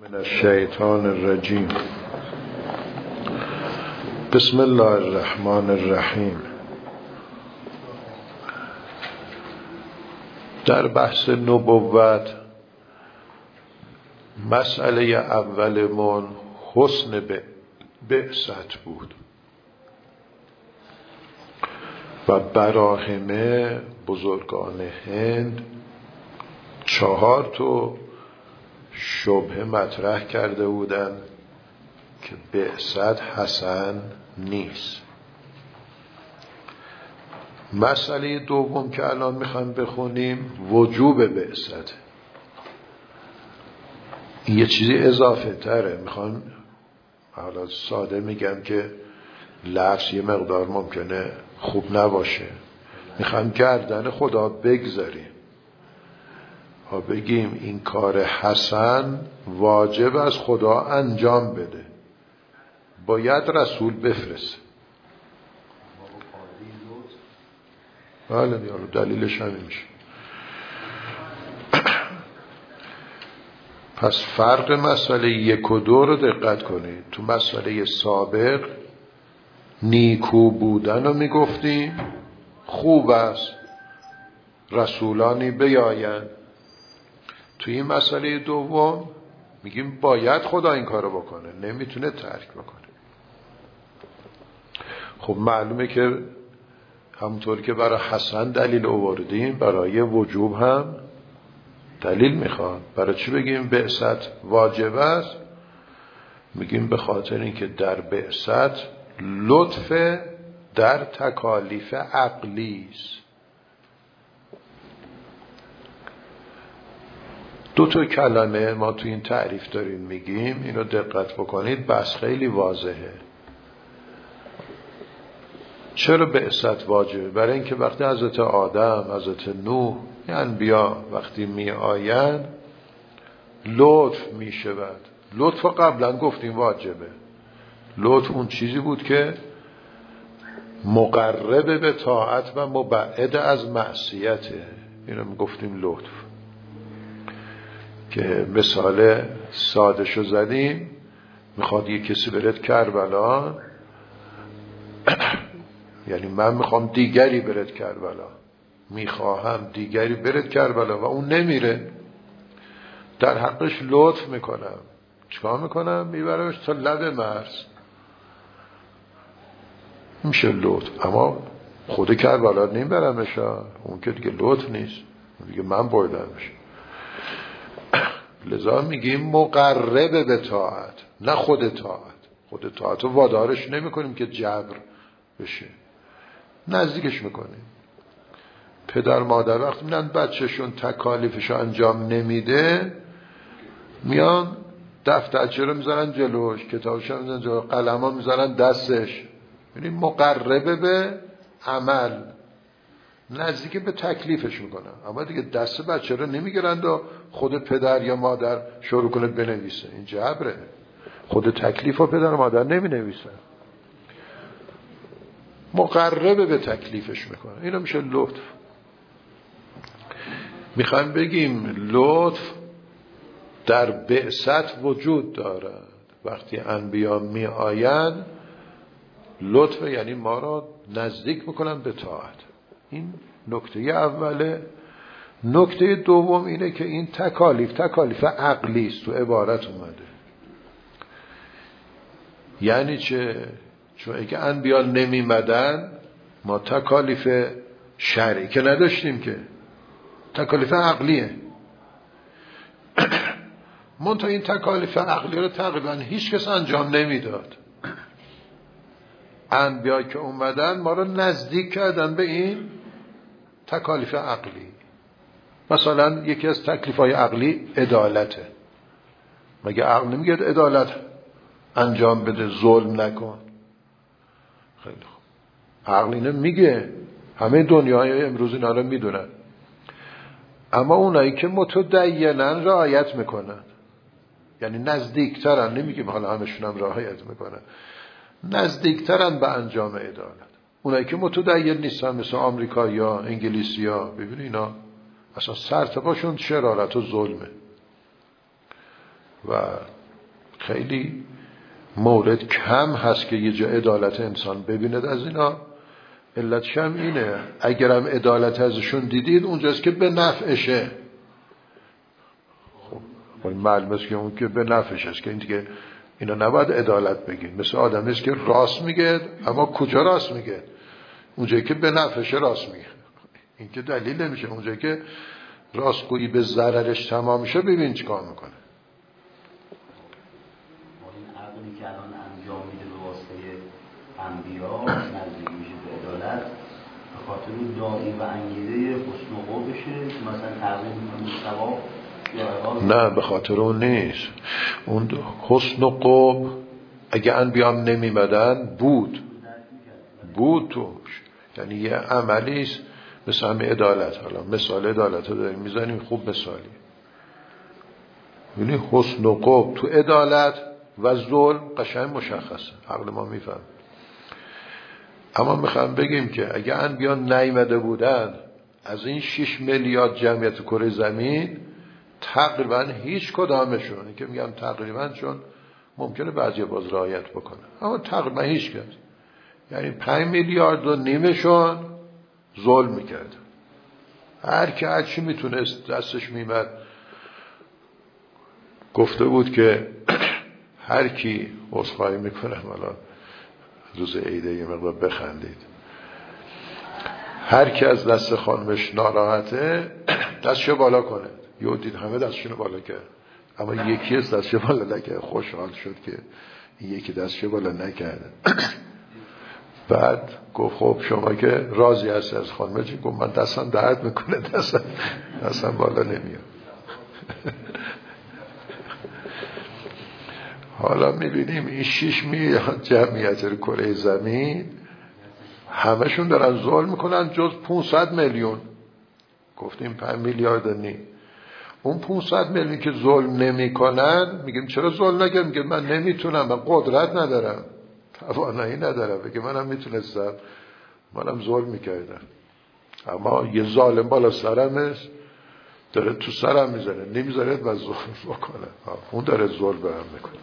من الشیطان الرجیم. بسم الله الرحمن الرحیم. در بحث نبوت مسئله اولمون حسن بعثت بود و براهمه بزرگان هند 4 شبهه مطرح کرده بودند که بعثت حسن نیست. مسئله دوم که الان میخوایم بخونیم وجوب بعثت. این یه چیزی اضافه تره. میخوام حالا ساده میگم که لفظ یه مقدار ممکنه خوب نباشه. میخوایم گردن خدا بگذاریم ها، بگیم این کار حسن واجب از خدا انجام بده، باید رسول بفرسته. بله دیالو دلیلش همین میشه. پس فرق مسئله 1 و 2 رو دقت کنید. تو مسئله سابق نیکو بودن رو میگفتیم خوب است رسولانی بیایند. تو این مسئله دوم میگیم باید خدا این کارو بکنه، نمیتونه ترک بکنه. خب معلومه که همونطوری که برای حسن دلیل آوردیم برای وجوب هم دلیل میخواد. برای چی بگیم بعثت واجب است؟ میگیم به خاطر اینکه در بعثت لطف در تکالیف عقلی است. 2 کلمه ما تو این تعریف داریم میگیم، اینو دقت بکنید، بس خیلی واضحه. چرا بعثت واجبه؟ برای اینکه وقتی حضرت آدم، حضرت نوح، انبیا وقتی می آیند لطف می شود. لطف قبلا گفتیم واجبه. لطف اون چیزی بود که مقرب به طاعت و مبعد از معصیته. اینو گفتیم لطف. که مثال سادهشو زدیم، میخواد یه کسی برد کربلا، یعنی من میخوام دیگری برد کربلا، میخواهم دیگری برد کربلا و اون نمیره، در حقش لطف میکنم. چیکار میکنم؟ میبرمش تا لب مرز. میشه لطف. اما خود کربلا نمیبرمش، اون که دیگه لطف نیست، دیگه من بردمش. لذا میگیم مقرب به طاعت، نه خود طاعت. خود طاعت رو وادارش نمی کنیم که جبر بشه، نزدیکش میکنیم. پدر مادر وقتی میدن بچهشون تکالیفش انجام نمیده، میان دفترچه رو میذارن جلوش، کتابش رو میذارن جلوش، قلم ها میذارن دستش. یعنی مقرب به عمل، نزدیک به تکلیفش میکنن. اما دیگه دست بچه رو نمیگیرند و خود پدر یا مادر شروع کنه بنویسه. این جبره. خود تکلیف و پدر و مادر نمی نویسن، مقرب به تکلیفش میکنه. اینا میشه لطف. میخوایم بگیم لطف در بعثت وجود دارد. وقتی انبیا می آیند لطف یعنی ما را نزدیک میکنن به طاعت. این نکته اوله. نکته دوم اینه که این تکالیف عقلی است. تو عبارت اومده. یعنی چه؟ چون اگه انبیا نمیمدن ما تکالیف شرعی که نداشتیم، که تکالیف عقلیه. منتها این تکالیف عقلی رو تقریبا هیچ کس انجام نمیداد. انبیا که اومدن ما رو نزدیک کردن به این تکالیف عقلی. مثلا یکی از تکلیف‌های عقلی عدالته. مگه عقل نمیگه عدالت انجام بده، ظلم نکن؟ خیلی خوب، عقل اینو میگه، همه دنیای امروز اینا رو میدونن. اما اونایی که متدینن رعایت میکنن، یعنی نزدیکترن، نمیگیم حالا همشون هم رعایت میکنن، نزدیکترن به انجام عدالت. اونایی که متدین نیستن مثل آمریکایی‌ها، انگلیسی‌ها، ببین اینا اصلا سرتپاشون شرارت و ظلمه. و خیلی مورد کم هست که یه جا عدالت انسان ببیند از اینا. علتش هم اینه اگرم عدالت ازشون دیدید اونجاست که به نفعشه. خب معلومه که اون که به نفعش است که این دیگه اینا نباید عدالت بگین. مثل آدمی است که راست میگه اما کجا راست میگه؟ اونجایی که به نفعشه راست میگه. این که دلیل نمیشه. اونجایی که راستگویی به ضررش تمام میشه ببین چیکار میکنه. این عقلی که الان انجام میده به واسطه انبیا نزدیک میشه به عدالت به خاطر اون داعی و انگیزه حسن و قوبشه که مثلا تغییر میکنه ثواب یا نه به خاطر اون نیست. اون حسن و قوب اگه انبیام نمیمدن بود توش. یعنی یه عملیست مثل همه عدالت. حالا مثال عدالت رو داریم میزنیم خوب مثالی. یعنی حسن و قوب تو عدالت و ظلم قشنگ مشخصه، عقل ما میفهم. اما میخوام بگیم که اگه انبیا نیامده بودن از این 6 میلیارد جمعیت کره زمین تقریبا هیچ کدامشون، که میگم تقریبا چون ممکنه بعضی باز رعایت بکنه، اما تقریبا هیچ کس، یعنی 5 میلیارد و نیمشون ظلم میکرد. هر که هر چی میتونست دستش میمد گفته بود که هر کی عذرخواهی میکنه، حالا روز عیده یه مقدار بخندید، هر کی از دست خانمش ناراحته دستشو بالا کنه. یهو دید همه دستشونو بالا کرد اما یکی از دستشو بالا نکرد. خوشحال شد که این یکی دستشو بالا نکرده. بعد گفت خب شما که راضی هستی از خانمت؟ گفت من دستم درد میکنه، دستم بالا نمیاد. حالا میبینیم این 6 میلیارد جمعیت کره زمین همشون دارن ظلم میکنن جز 500 میلیون. گفتیم 5 میلیارد نیم. اون 500 میلیون که ظلم نمیکنن میگیم چرا ظلم نکردن؟ میگه من نمیتونم، من قدرت ندارم، توانایی ندارم. بگه منم میتونستم، منم ظلم میکردم. اما یه ظالم بالا سرمش داره تو سرم میزنه، نمیذاره و ظلم بکنه. اون داره ظلم برم میکنه.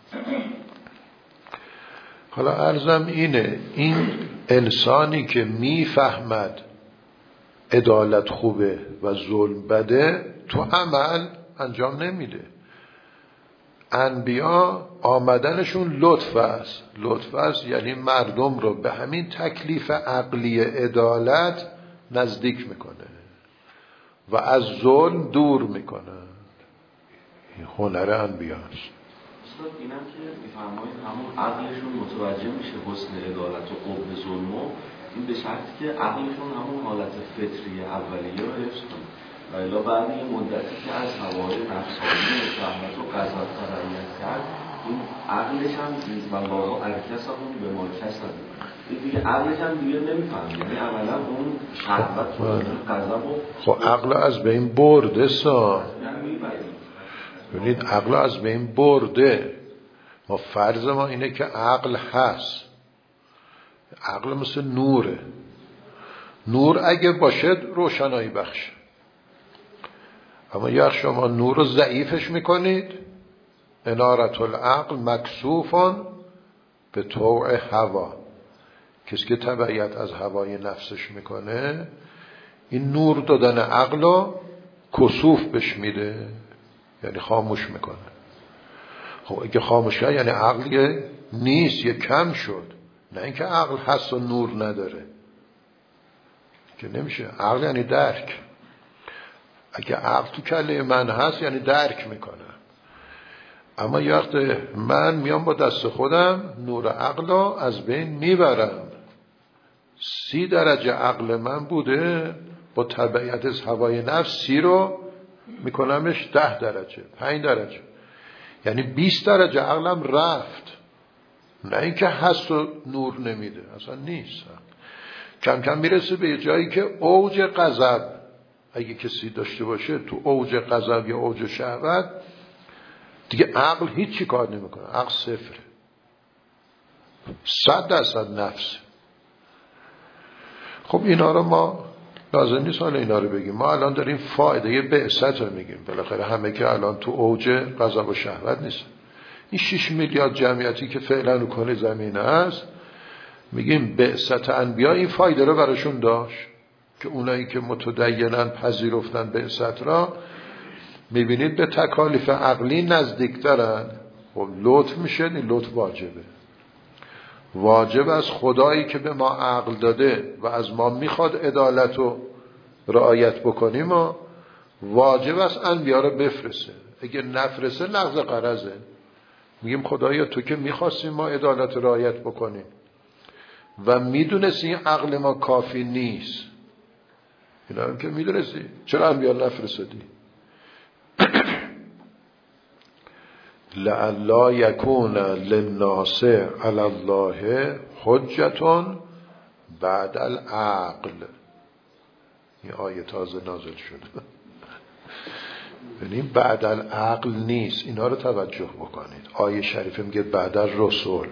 حالا عرضم اینه، این انسانی که میفهمد عدالت خوبه و ظلم بده تو عمل انجام نمیده. انبیا آمدنشون لطف است یعنی مردم رو به همین تکلیف عقلی عدالت نزدیک میکنه و از ظلم دور میکنه. این هنر انبیاست. استاد اینم که میفرمایید همون عقلشون متوجه میشه حسن عدالت و قوم ظلم، این به شرطی که عقلشون همون حالت فطری اولیه رو حفظ کنه. و الا بعد یه مدتی که از هوای نفسانی و شهوت و غضب تبعیت کرد، این عقلش هم و واقعا ارکس همون به مالکس هم دیگه عقلش هم دیگه نمیفهم، یعنی عملا اون شهوت و غضب و خب عقل از بین برده سا، ببینید عقل از بین برده. ما فرض ما اینه که عقل هست. عقل مثل نوره. نور اگه باشد روشنایی بخشه. اما یا شما نور رو ضعیفش میکنید، انارت العقل مکسوفان به طوع هوا. کسی که تبعیت از هوای نفسش میکنه این نور دادن عقل رو کسوف بش میده، یعنی خاموش میکنه. خب اگه خاموشه یعنی عقل نیست، یه کم شد. نه اینکه عقل هست و نور نداره که نمیشه. عقل یعنی درک. اگه عقل تو کله من هست یعنی درک میکنه. اما یه وقت من میام با دست خودم نور عقل رو از بین میبرم. 30 درجه عقل من بوده، با تبعیت از هوای نفس 30 رو میکنمش 10 درجه 5 درجه، یعنی 20 درجه عقلم رفت. نه اینکه هست و نور نمیده، اصلا نیست. کم کم میرسه به جایی که اوج غضب اگه کسی داشته باشه، تو اوج غضب یا اوج شهوت دیگه عقل هیچی کار نمیکنه، عقل صفره، 100% نفس. خب اینا رو ما لازم نیست حالا اینا رو بگیم. ما الان داریم فایده بعثت رو میگیم. بالاخره همه که الان تو اوج غضب و شهوت نیست. این 6 میلیارد جمعیتی که فعلا رو کره زمین است، میگیم بعثت انبیا این فایده رو براشون داشت که اونایی که متدینن پذیرفتن بعثت را، میبینید به تکالیف عقلی نزدیکترن. خب لطف میشه، این لطف واجبه. واجب از خدایی که به ما عقل داده و از ما میخواد عدالت رو رعایت بکنیم و واجب از انبیا رو بفرسته. اگه نفرسته نقض قرضه. میگیم خدایا تو که میخواستیم ما عدالت رو رعایت بکنیم و میدونستی این عقل ما کافی نیست، اینا هم که میدونستی، چرا انبیا نفرستادی؟ لعلا یکون للناس علی الله حجة بعد العقل. این آیه تازه نازل شد. یعنی بعد العقل نیست. اینا رو توجه بکنید. آیه شریفه میگه بعد الرسول.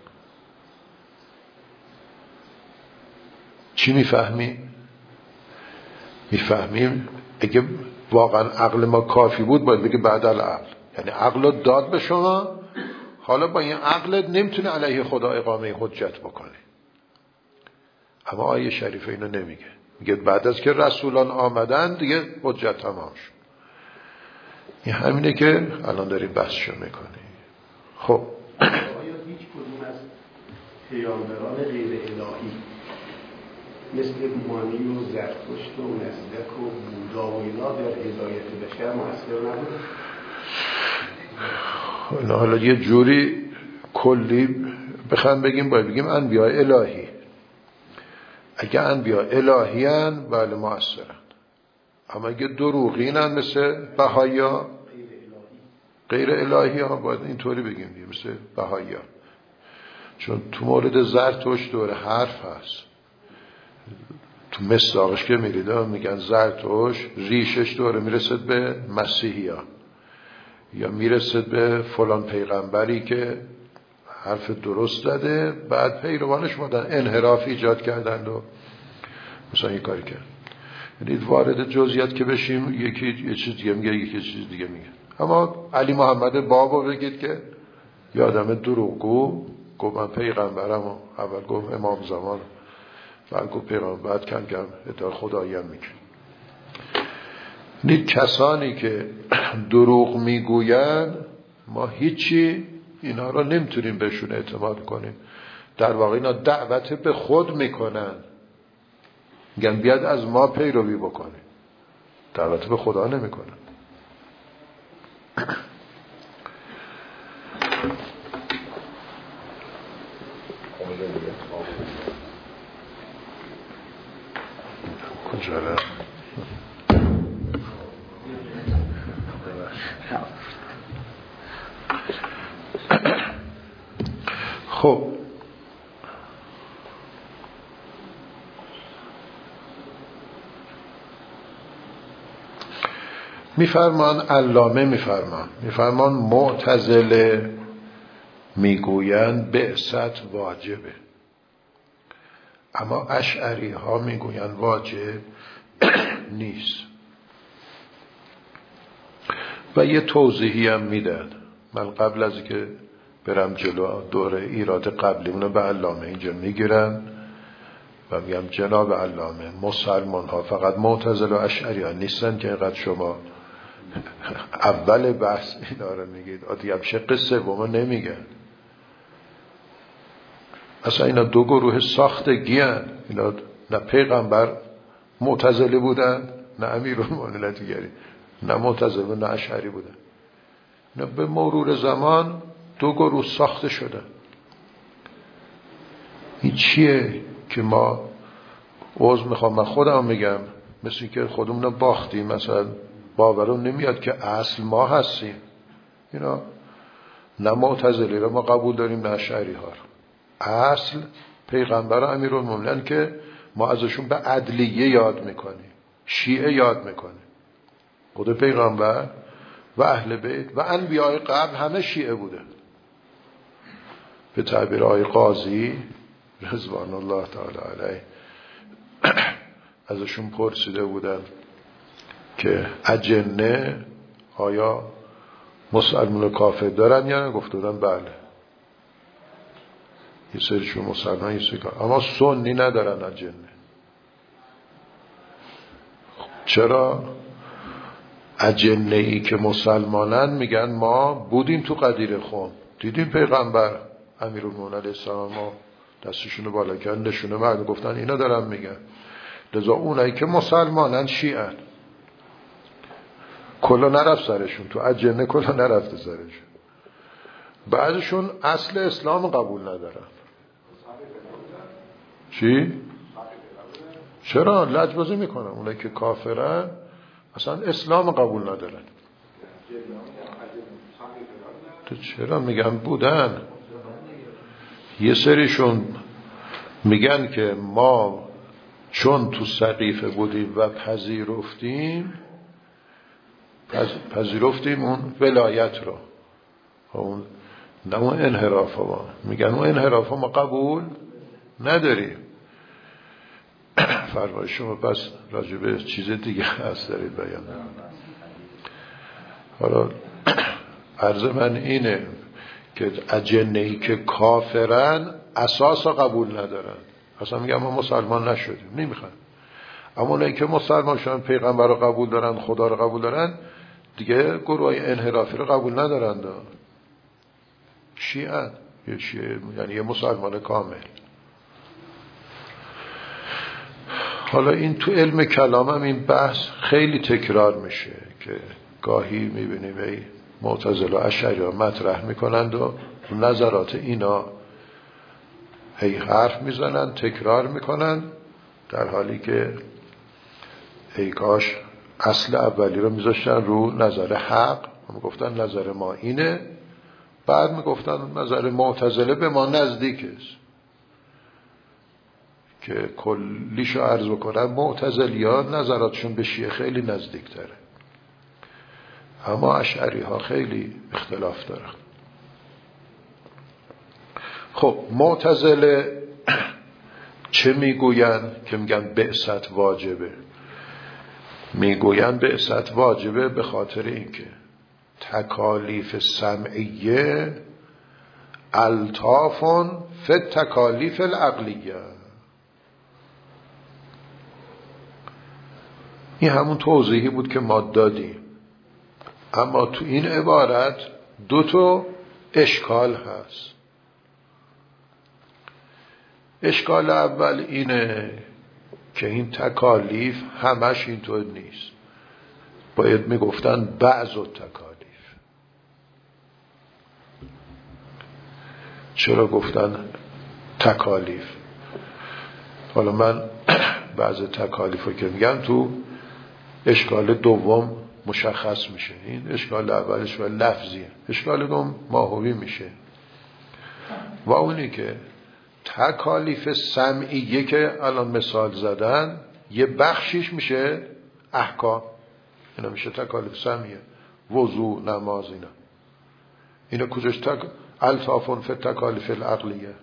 چی میفهمیم؟ میفهمیم اگه واقعا عقل ما کافی بود باید بگه بعد العقل، یعنی عقل رو داد به شما، حالا با این عقلت نمیتونه علیه خدا اقامه حجت بکنه. اما آیه شریفه اینو نمیگه. میگه بعد از که رسولان آمدن دیگه حجت تمام شد. این همینه که الان داریم بحثشو میکنیم. خب آیا هیچ کدوم از پیامبران غیر الهی مثل مانی و زرتشت و نزدک و بودا و اینا در هدایت بشر مؤثر نبود؟ اینا حالا یه جوری کلی بخوام بگیم باید بگیم انبیاء الهی. اگه انبیاء الهی هن بله مؤثرن. اما اگه دروغینن مثل بهایا غیر الهی ها باید اینطوری بگیم مثل بهایا. چون تو مورد زرتشت دور حرف هست. تو مصداقش که میرید میگن زرتشت ریشش دوره میرسد به مسیحی ها یا میرسد به فلان پیغمبری که حرف درست داده، بعد پیروانش مادن انحراف ایجاد کردند و مثلا یه کاری کرد. یعنی وارد جزئیات که بشیم یکی یه چیز دیگه میگه، یکی چیز دیگه میگه. اما علی محمد بابا بگید که یه آدم دروغگو گفت من پیغمبرم و اول گفت امام زمان، بعد گفت پیغمبر، بعد کم کم ادعا خداییم میکنه. این کسانی که دروغ میگوین ما هیچی اینا رو نمیتونیم بهشون اعتماد کنیم. در واقع اینا دعوت به خود میکنن، میگن بیاد از ما پیروی بکنیم، دعوت به خدا نمیکنن. کجا رفت؟ خب میفرمان علامه میفرمان معتزله میگویند بعثت واجبه، اما اشعری ها میگویند واجب نیست. و یه توضیحی هم میدن. من قبل از که برم جلو دوره ایراد قبلیمونو به علامه اینجا میگیرم و میگم جناب علامه مسلمان ها فقط معتزله و اشعری ها نیستن که اینقدر شما اول بحث اینا رو میگید، آدیگه هم شق سومو نمیگن. اصلا اینا دو گروه ساختگی هن. اینا نه پیغمبر معتزله بودن، نه امیرالمومنین دیگری، نه معتزله نه اشعری بودن. اینا به مرور زمان دو گروه ساخته شدن. این چیه که ما عذر میخوام من خودم میگم، مثل که خودمون باختیم، مثلا باورم نمیاد که اصل ما هستیم. اینا نه معتزلی رو ما قبول داریم نه اشعری ها رو. اصل پیغمبر امیرالمومنین که ما ازشون به عدلیه یاد میکنیم، شیعه یاد میکنیم. خود پیغمبر و اهل بیت و انبیاء قبل همه شیعه بوده. به تعبیر آقای قاضی رضوان الله تعالی علیه ازشون پرسیده بودن که اجنه آیا مسلمان و کافر دارن یا نه؟ گفته بودن بله. یه سریشون مسلمان، یه سری کافر، اما سنی ندارن اجنه. چرا؟ اجنه ای که مسلمانن میگن ما بودیم تو قدیر خم، دیدیم پیغمبر امیرالمومنین علیه السلام ما دستشونو بالا کردن نشونه مردم گفتن اینا دارن میگن. لذا اونایی که مسلمانن شیعن، کلا نرفت سرشون، تو اجنه کلا نرفته سرشون. بعضشون اصل اسلام قبول ندارن. چی؟ چرا؟ لجبازی میکنن. اونایی که کافرن اصلا اسلام قبول ندارن. تو چرا؟ میگن بودن. یه سریشون میگن که ما چون تو سقیفه بودیم و پذیرفتیم اون ولایت رو، اون نه اون انحراف ها. میگن اون انحراف ها ما قبول نداریم. فرمایش شما بس راجبه چیز دیگه هست دارید بیان. حالا عرض من اینه که اجنهی که کافرن اساس قبول ندارن، اصلا میگن ما مسلمان نشدیم، نمیخوان. اما اونایی که مسلمان شدن، پیغمبر رو قبول دارن، خدا رو قبول دارن، دیگه گروه انحرافی رو قبول ندارن. شیعه یعنی یه مسلمان کامل. حالا این تو علم کلام هم این بحث خیلی تکرار میشه که گاهی میبینیم ای معتزله و اشعری مطرح میکنند و نظرات اینا هی حرف میزنن، تکرار میکنن، در حالی که ای کاش اصل اولی رو میذاشتن رو نظر حق. هم گفتن نظر ما اینه، بعد میگفتن نظر معتزله به ما نزدیک است. که کلیشو عرض بکنن، معتزلی ها نظراتشون به شیعه خیلی نزدیک تره، اما اشعری ها خیلی اختلاف دارن. خب معتزله چه میگوین؟ که میگن بعثت واجبه. میگوین بعثت واجبه به خاطر اینکه تکالیف سمعیه الطافون فی تکالیف العقلیه. این همون توضیحی بود که ما دادیم، اما تو این عبارت دو تا اشکال هست. اشکال اول اینه که این تکالیف همش اینطور نیست، باید میگفتن بعض التکالیف. چرا گفتن تکالیف؟ حالا من بعض تکالیف رو که میگم تو اشکال دوم مشخص میشه. این اشکال اولش و لفظیه، اشکال دوم ماهوی میشه. و اونی که تکالیف سمعیه که الان مثال زدن، یه بخشیش میشه احکام، اینا میشه تکالیف سمعیه، وضو، نماز، اینا کجاش الطافون فی تکالیف العقلیه.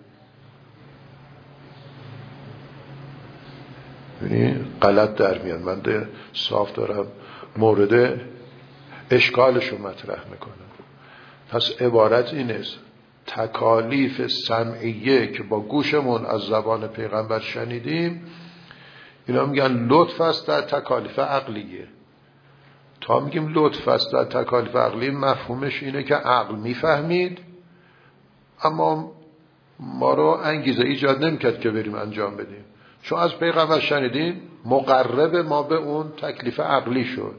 یعنی غلط در میاد. من صاف دارم مورد اشکالشو مطرح میکنم. پس عبارت این است: تکالیف سمعیه که با گوشمون از زبان پیغمبر شنیدیم، اینا میگن لطف است در تکالیف عقلیه. تا میگیم لطف است در تکالیف عقلیه، مفهومش اینه که عقل میفهمید اما ما رو انگیزه ایجاد نمیکرد که بریم انجام بدیم. چون از پیغمبر شنیدیم، مقرب ما به اون تکلیف عقلی شد.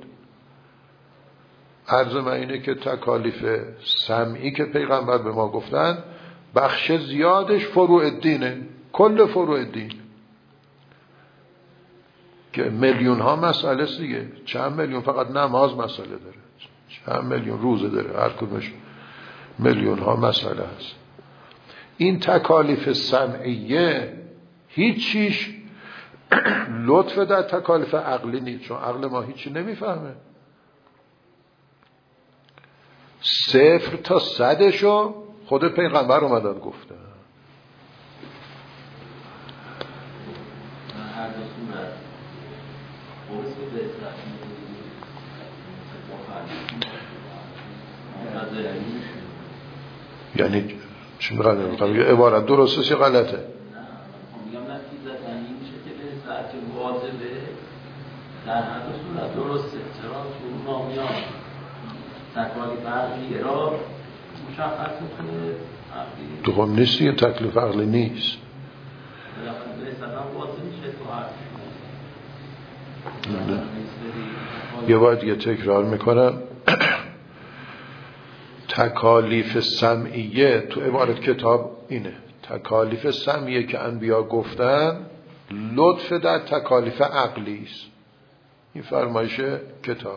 عرض من اینه که تکالیف سمعی که پیغمبر به ما گفتن، بخش زیادش فروع الدینه، کل فروع الدین، که میلیون ها مسئله است دیگه. چند میلیون فقط نماز مسئله داره، چند میلیون روزه داره، هر کدومش میلیون ها مسئله است. این تکالیف سمعیه هیچیش لطف در تکالیف عقلی نیست، چون عقل ما هیچی نمیفهمه. 0 تا 100شو خود پیغمبر اومدن گفته. هر دو صورت یعنی چی میخوام یه عبارت درسته یا غلطه؟ میگم نتیجه یعنی میشه که به ساعت واجبه در هر صورت درسته، چرا چون نامیان تکالیف عقلی را مشخص میکنه تو خب نیستی یه تکلیف عقلی نیست یه باید دیگه تکرار میکنم تکالیف سمعیه تو عبارت کتاب اینه تکالیف سمعیه که انبیا گفتن لطف در تکالیف عقلی است این فرمایش کتاب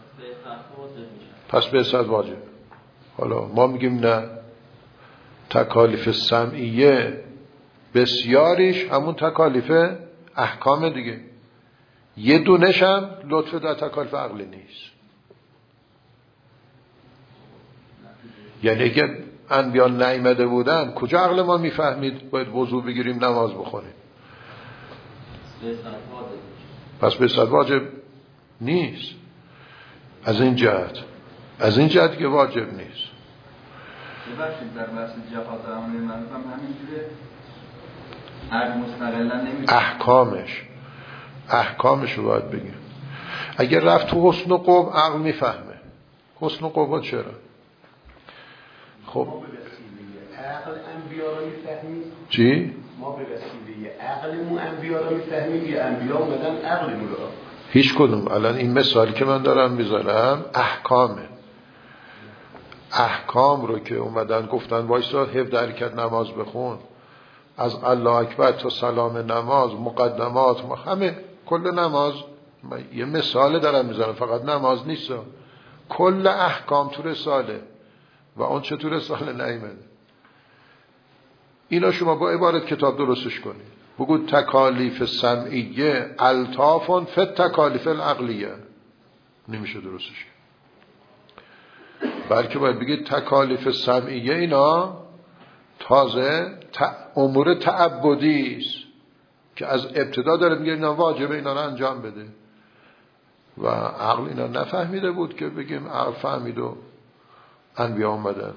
پس به صد واجب حالا ما میگیم نه تکالیف سمعیه بسیاریش همون تکالیف احکام دیگه یه دونش هم لطف در تکالیف عقلی نیست یعنی اگه انبیا نیامده بودن کجا عقل ما میفهمید باید وضو بگیریم نماز بخونیم پس به صد واجب نیست از این جهت که واجب نیست ببخشید در بحث جهاد امر معروف هم همینجوره هر مستقلا نمیشه احکامش رو باید بگیم اگر رفت تو حسن و قبح عقل میفهمه حسن و قبح چرا خب ما به وسیله عقل انبیا رو میفهمیم چی؟ ما به وسیله عقلمون انبیا رو میفهمیم یا انبیا اومدن عقلمون رو هیچ کدوم الان این مثالی که من دارم میذارم احکام رو که اومدن گفتن وایسا 17 رکعت نماز بخون از الله اکبر تا سلام نماز مقدمات همه کل نماز یه مثال دارم میذارم فقط نماز نیست کل احکام تو رساله و اون چه تو رساله نیامده اینا شما با عبارت کتاب درستش کنید بگو تکالیف سمعیه الطافون فی تکالیف العقلیه نمیشه درستش بلکه باید بگید تکالیف سمعیه اینا تازه امور تعبدی است که از ابتدا داره میگه اینا واجبه اینا رو انجام بده و عقل اینا نفهمیده بود که بگیم عقل فهمید و انبیا اومدن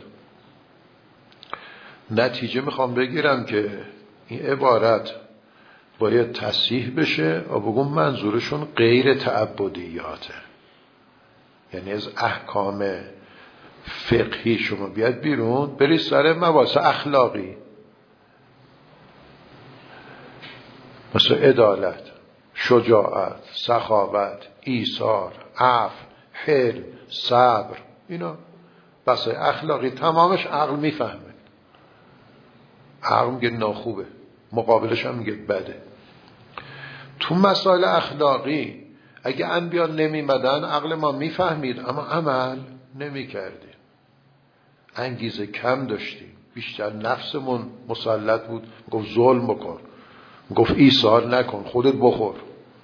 نتیجه میخوام بگیرم که این عبارت باید تصحیح بشه و بگم منظورشون غیر تعبدیاته یعنی از احکام فقهی شما بیاد بیرون برید سر مباحث اخلاقی مثل عدالت شجاعت سخاوت ایثار عفو حلم صبر اینا بحث اخلاقی تمامش عقل میفهمه عقل میگه ناخوبه مقابلش هم میگه بده تو مسائل اخلاقی اگه انبیا نمیمدن عقل ما میفهمید اما عمل نمیکردیم انگیزه کم داشتیم بیشتر نفسمون مسلط بود گفت ظلم بکن گفت ایثار نکن خودت بخور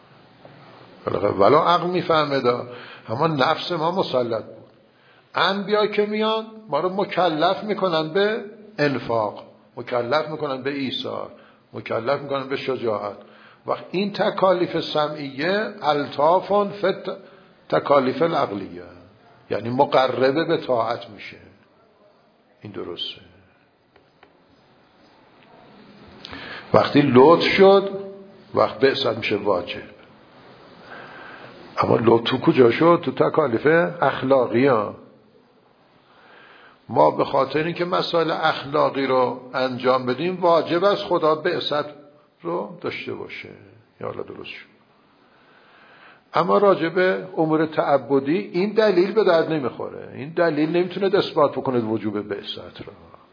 ولی عقل میفهمه اما نفس ما مسلط بود انبیا که میان ما رو مکلف میکنن به انفاق مکلف میکنن به ایثار مکلف میکنن به شجاعت وقت این تکالیف سمعیه الطافون فی تکالیف العقلیه یعنی مقربه به طاعت میشه این درسته وقتی لطف شد وقت بعثت میشه واجب اما لطف تو کجا شد تو تکالیف اخلاقی ها ما به خاطر اینکه مسائل اخلاقی رو انجام بدیم واجب از خدا بعثت رو داشته باشه یا الله درست شد اما راجع به امور تعبدی این دلیل به درد نمیخوره این دلیل نمیتونه اثبات بکنه وجوب بعثت رو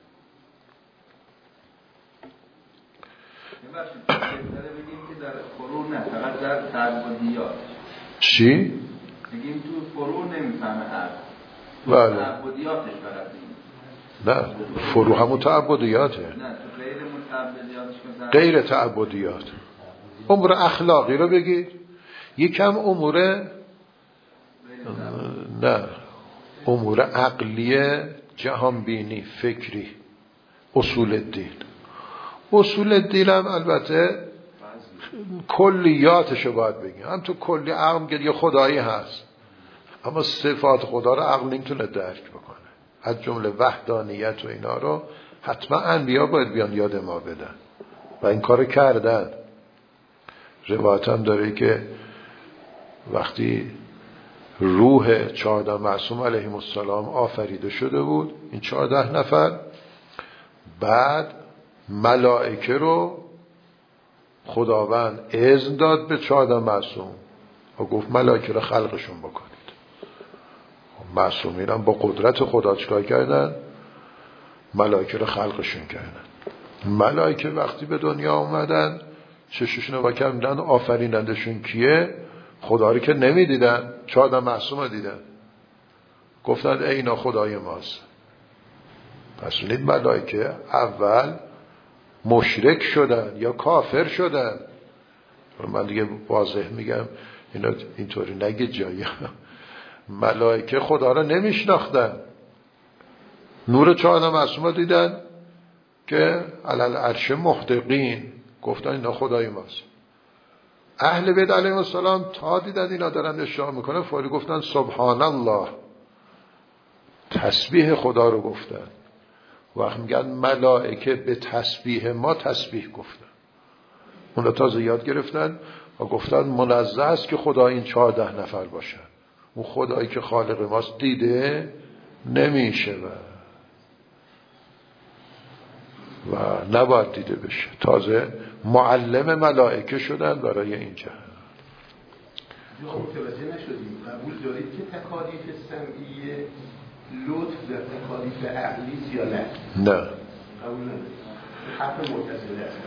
بگیم که در فروع نه فقط در تعبدیات چی؟ بگیم تو فروع نمیفهمه هر بله تعبدیاتش فقط نه فروع همون تعبدیاته نه تو غیر متعبدیاتش غیر تعبدیات امور اخلاقی رو بگید یکم امور نه امور عقلیه جهانبینی فکری اصول الدین هم البته کلیاتشو باید بگیم هم تو کلی عقل میگه یه خدایی هست اما صفات خدا رو عقل نمیتونه درک بکنه از جمله وحدانیت و اینا رو حتما انبیا باید بیان یاد ما بدن و این کارو کردن. روایت هم داره که وقتی روح 14 معصوم علیهم السلام آفریده شده بود، این 14 نفر، بعد ملائکه رو خداوند اذن داد به 14 معصوم و گفت ملائکه رو خلقشون بکنید. معصومین هم با قدرت خدا چیکار کردن؟ ملائکه رو خلقشون کردن. ملائکه وقتی به دنیا اومدن چششون رو بکردن، آفرینندشون کیه؟ خدا رو که نمیدیدن، 14 معصوم رو دیدن، گفتن اینا خدای ماست. پس این ملائکه اول مشرک شدن یا کافر شدن. من دیگه واضح میگم اینا اینطوری نگید جایی. ملائکه خدا رو نمیشناختن، نور 14 معصوم رو دیدن که علل عرش محدقین، گفتن اینا خدای ماست. اهل بیت علیهم السلام تا دیدن اینا دارن اشراق میکنن فوری گفتن سبحان الله، تسبیح خدا رو گفتن. وقت میگن ملائکه به تسبیح ما تسبیح گفتن، اونا تازه یاد گرفتن و گفتن منزه است که خدا این 14 نفر باشن. اون خدایی که خالق ماست دیده نمیشه و نباید دیده بشه. تازه معلم ملائکه شدن برای این جهت. خب متوجه نشدیم، قبول دارید که تکالیف سمعی لطف در تکالیف عقلی یا نه؟ نه قبول ندارید. حرف معتزله است.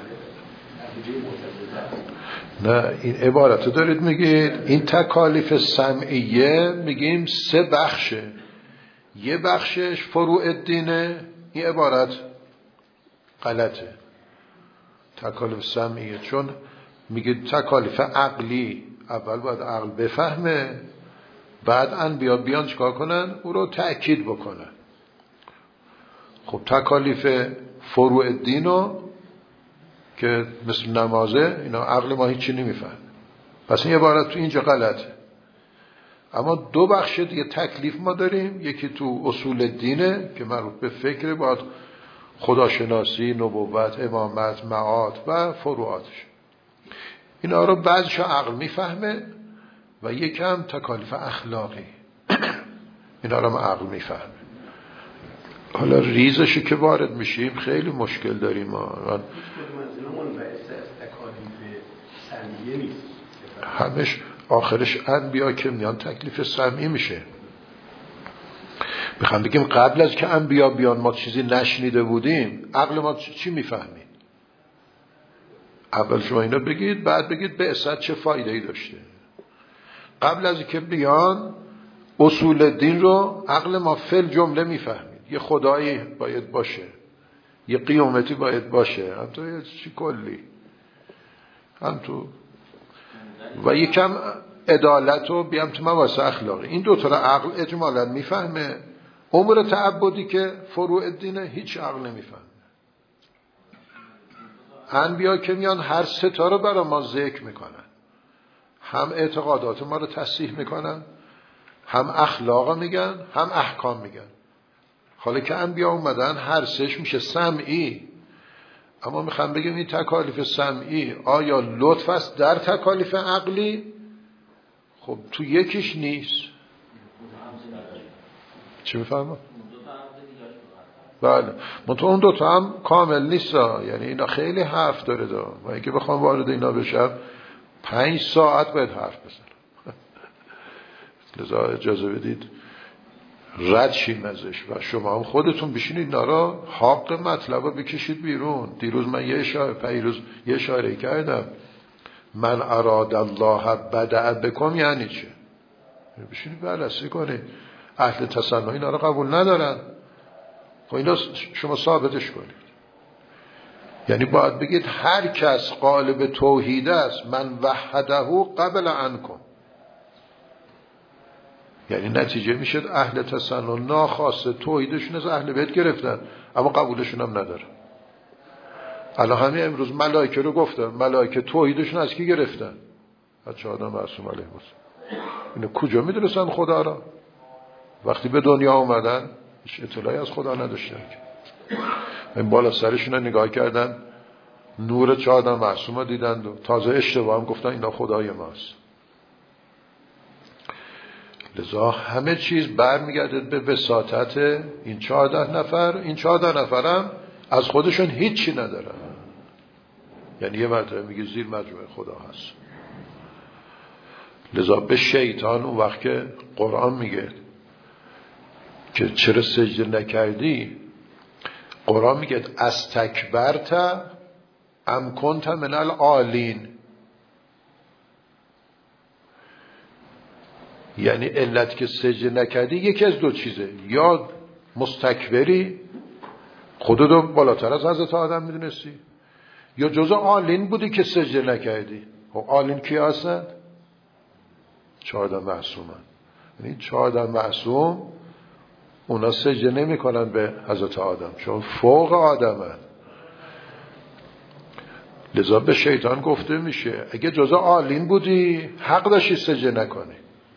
نه، این عبارت دارید میگید این تکالیف سمعیه میگیم 3 بخشه. یه بخشش فروع الدینه، این عبارت غلطه. تکالیف سمعیه چون میگه تکالیف عقلی اول باید عقل بفهمه، بعد انبیا بیان چیکار کنن؟ او رو تأکید بکنن. خب تکالیف فروع الدینو که مثل نمازه اینا عقل ما هیچی نمیفهمه، پس این عبارت تو اینجا غلطه. اما 2 بخش دیگه تکلیف ما داریم، یکی تو اصول دینه که مربوط به فکر باید خداشناسی، نبوت، امامت، معاد و فروعاتش. اینا رو بعضیشو عقل میفهمه و یکم تکالیف اخلاقی اینا رو عقل میفهمه. حالا ریزشی که وارد میشیم خیلی مشکل داریم ما. همش آخرش انبیا که میان تکلیف سمعی میشه. میخوام بگیم قبل از که انبیا بیان ما چیزی نشنیده بودیم، عقل ما چی میفهمید؟ اول شما اینو بگید، بعد بگید بعثت چه فایده‌ای داشته. قبل از که بیان اصول دین رو عقل ما فل جمله میفهمید. یه خدایی باید باشه، یه قیامتی باید باشه، هم تو یه چی کلی، هم تو و یکم عدالت رو بیام تو مباحث اخلاقی. این 2 تا عقل اجمالا میفهمه. امور تعبدی که فروع الدینه هیچ عقل نمیفهمه. انبیا که میان هر 3 تا رو برای ما ذکر میکنن، هم اعتقادات ما رو تصحیح میکنن، هم اخلاق میگن، هم احکام میگن. حالا که انبیا اومدن هر 3ش میشه سمعی. اما میخوام بگم این تکالیف سمعی آیا لطف است در تکالیف عقلی؟ خب تو یکیش نیست. چی میفهمم؟ بله، منطقه اون 2 تا هم کامل نیست، یعنی اینا خیلی حرف داره و اگه بخوام وارد اینا بشم 5 ساعت باید حرف بزنم. لذا اجازه بدید رد شیم ازش و شما هم خودتون بشینید نارا حق مطلب رو بکشید بیرون. دیروز من پیروز یه اشاره کردم، من اراد الله بدأ بکم یعنی چه؟ بشینید بررسی کنید. اهل تصنع اینا رو قبول ندارن، خب اینا شما ثابتش کنید. یعنی باید بگید هر کس قالب توحید است من وحده قبل عنکم. یعنی نتیجه میشد اهل تصنع ناخواسته توحیدشون از اهل بیت گرفتن اما قبولشون هم ندارن. الان همین امروز ملائکه رو گفتن، ملائکه توحیدشون از کی گرفتن؟ از 14 معصوم علیهم السلام. اینو کجا میدونستن خدا را؟ وقتی به دنیا اومدن اطلاعی از خدا نداشتن. این بالا سرشون رو نگاه کردن، نور 4 معصوم رو دیدند و تازه اشتباه هم گفتن اینا خدای ماست. لذا همه چیز برمیگرده به وساطت این 14 نفر. این 14 نفرم از خودشون هیچی ندارن. یعنی یه مرتبه میگه زیر مجموعه خدا هست. لذا به شیطان اون وقت که قرآن میگه که چرا سجده نکردی، قرآن میگه استکبرت ام کنت من العالین. یعنی علت که سجده نکردی یکی از دو چیزه، یا مستکبری خودتو بالاتر از حضرت آدم میدونستی، یا جزء عالین بودی که سجده نکردی. خب عالین کی هستن؟ 14 معصومن. یعنی 14 معصوم اونا سجده نمی کنن به حضرت آدم چون فوق آدمن. لذا به شیطان گفته میشه اگه جزء عالین بودی حق داشتی سجده نکنی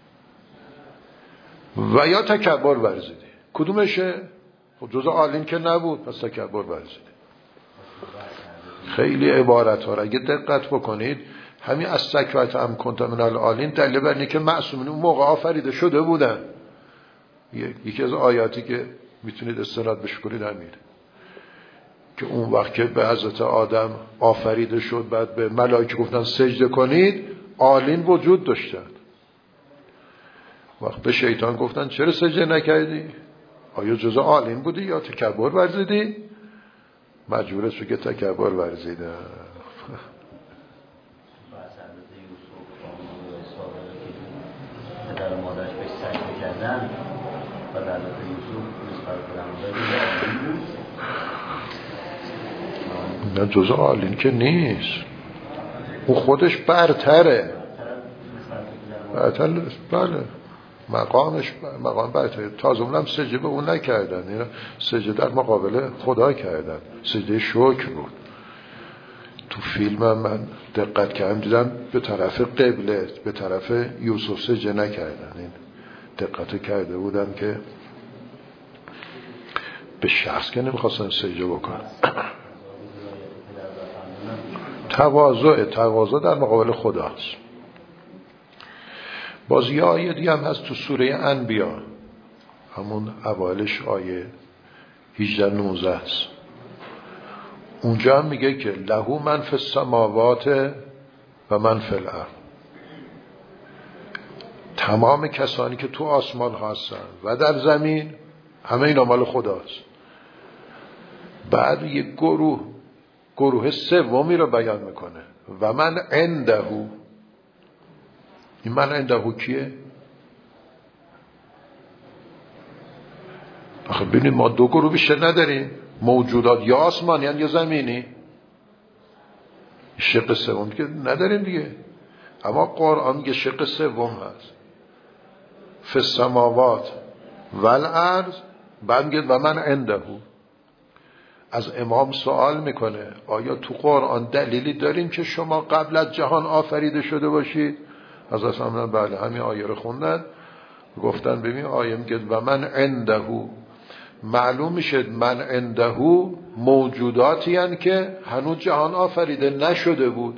و یا تکبر ورزیدی. کدومشه؟ خب جزء عالین که نبود، پس تکبر ورزیدی. خیلی عبارت ها را اگه دقت بکنید، همین استکبرت ام کنت من العالین دلیل بر اینه که معصومین اون موقع آفریده شده بودن. یکی از آیاتی که میتونید استناد بهش کنید همین که اون وقت که به حضرت آدم آفریده شد بعد به ملائکه گفتن سجده کنید، عالین وجود داشتن. وقت به شیطان گفتن چرا سجده نکردی؟ آیا جزء عالین بودی یا تکبر ورزیدی؟ مجبور است که تکبر ورزیده. پدر و مادرش بهش سجده کردن و در حضرت یوسف نسبت به نه جزء عالین که نیست، او خودش برتره. بله مقام برتره. تازه اونم سجده به اون نکردن، اینا سجده در مقابل خدا کردن، سجده شکر بود. تو فیلم هم من دقت کردم دیدم به طرف قبله، به طرف یوسف سجده نکردن. این دقت کرده بودم که به شخص که نمیخواستن سجده بکنن. تواضع در مقابل خداست. باز یه آیه دیگه هم هست تو سوره انبیا، همون اوایلش آیه 18-19 است. اونجا هم میگه که لهو من فی السماوات و من فی الارض. تمام کسانی که تو آسمان هستن و در زمین همه اینا مال خداست. بعد یک گروه سومی رو بیان میکنه و من عنده. این من عنده کیه؟ آخه ببینید ما دو گروه بیشتر نداریم، موجودات یا آسمانی یا زمینی. شق سوم که نداریم دیگه. اما قرآن میگه شق سوم هست، فی السماوات و الارض. بعد میگه و من عنده. از امام سوال میکنه آیا تو قرآن دلیلی داریم که شما قبل از جهان آفریده شده باشید؟ از اصلا بله، همین آیه رو خوندن، گفتن ببین آیه میگه و من عنده. معلوم میشه من عنده موجوداتی هستند که هنوز جهان آفریده نشده بود.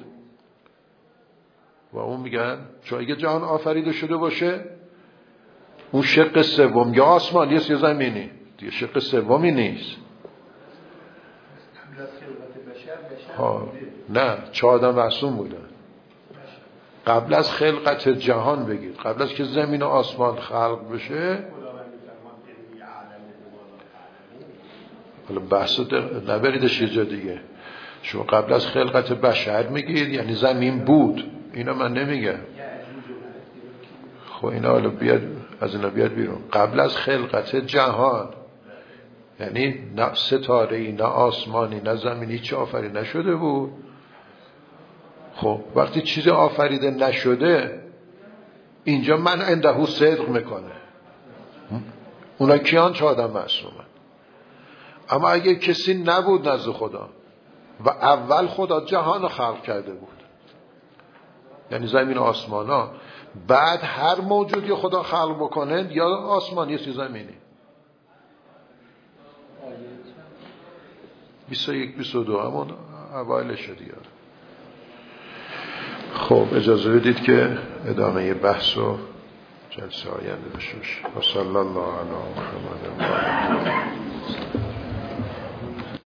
و اون میگن چون اگه جهان آفریده شده باشه اون شق سوم یا آسمانی است یا زمینی دیگه، شق سومی نیست. نه 14 معصوم بودن قبل از خلقت جهان. بگید قبل از که زمین و آسمان خلق بشه. حالا بحث نبریدش یه جا دیگه. شما قبل از خلقت بشر میگید یعنی زمین بود، اینا من نمیگم. خب اینا حالا بیاد از اینا بیاد بیرون. قبل از خلقت جهان یعنی نه ستاره‌ای نه آسمانی نه زمینی چه آفریده نشده بود. خب وقتی چیز آفریده نشده اینجا من عنده صدق میکنه. اونا کیان؟ 14 معصومن. اما اگه کسی نبود نزد خدا و اول خدا جهان رو خلق کرده بود، یعنی زمین و آسمان ها، بعد هر موجودی خدا خلق بکنه یا آسمانی یا زمینی. 21 22 همون اوایلش دیگه. خب اجازه بدید که ادامه بحث و جلسه آینده داشته باشیم. و صلی الله علی محمد و آله.